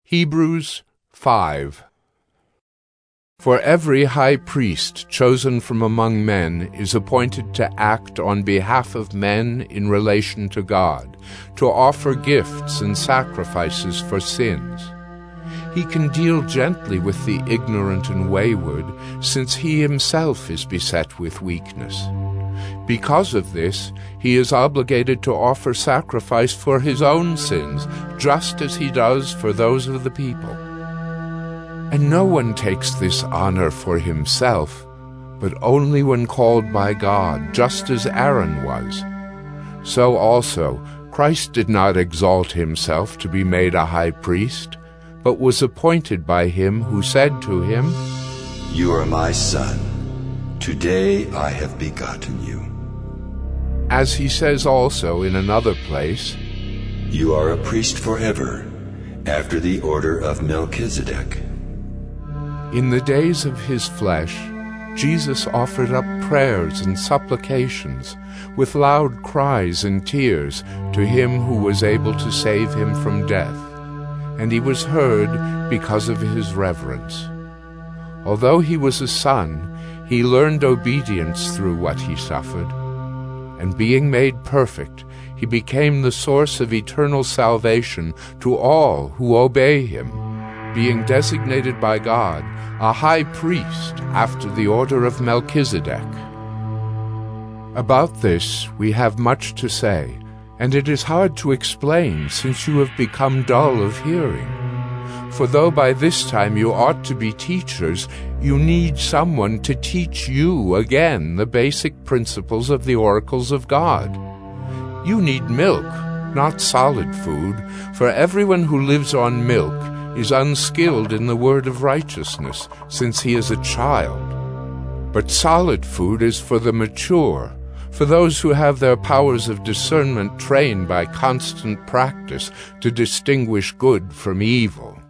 Hebrews 5. For every high priest chosen from among men is appointed to act on behalf of men in relation to God, to offer gifts and sacrifices for sins. He can deal gently with the ignorant and wayward, since he himself is beset with weakness. Because of this, he is obligated to offer sacrifice for his own sins, just as he does for those of the people. And no one takes this honor for himself, but only when called by God, just as Aaron was. So also, Christ did not exalt himself to be made a high priest, but was appointed by him who said to him, "You are my son. Today I have begotten you." As he says also in another place, "You are a priest forever, after the order of Melchizedek." In the days of his flesh, Jesus offered up prayers and supplications with loud cries and tears to him who was able to save him from death, and he was heard because of his reverence. Although he was a son, he learned obedience through what he suffered, and being made perfect, he became the source of eternal salvation to all who obey him, being designated by God a high priest after the order of Melchizedek. About this we have much to say, and it is hard to explain since you have become dull of hearing. For though by this time you ought to be teachers, you need someone to teach you again the basic principles of the oracles of God. You need milk, not solid food, for everyone who lives on milk is unskilled in the word of righteousness, since he is a child. But solid food is for the mature, for those who have their powers of discernment trained by constant practice to distinguish good from evil.